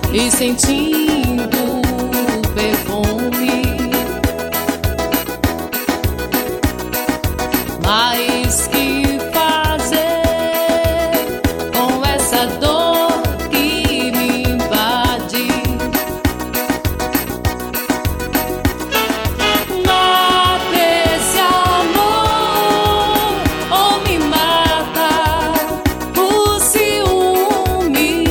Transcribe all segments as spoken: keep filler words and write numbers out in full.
e sentindo o perfume. Mas que fazer com essa dor que me invade? Mata esse amor ou me mata o ciúme.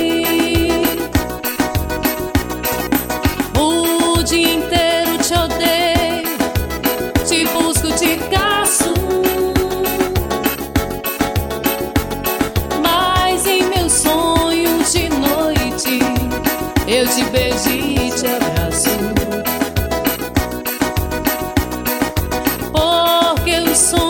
O dia inteiro te odeio, te busco, te caço. De noite eu te beijo e te abraço, porque os sonhos